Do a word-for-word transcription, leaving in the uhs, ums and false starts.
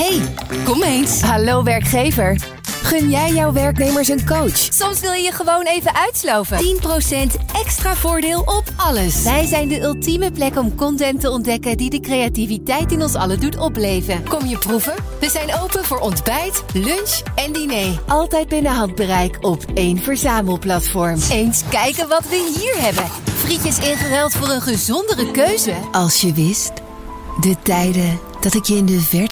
Hey, kom eens. Hallo werkgever. Gun jij jouw werknemers een coach? Soms wil je je gewoon even uitsloven. tien procent extra voordeel op alles. Wij zijn de ultieme plek om content te ontdekken die de creativiteit in ons allen doet opleven. Kom je proeven? We zijn open voor ontbijt, lunch en diner. Altijd binnen handbereik op één verzamelplatform. Eens kijken wat we hier hebben. Frietjes ingeruild voor een gezondere keuze. Als je wist, de tijden dat ik je in de verte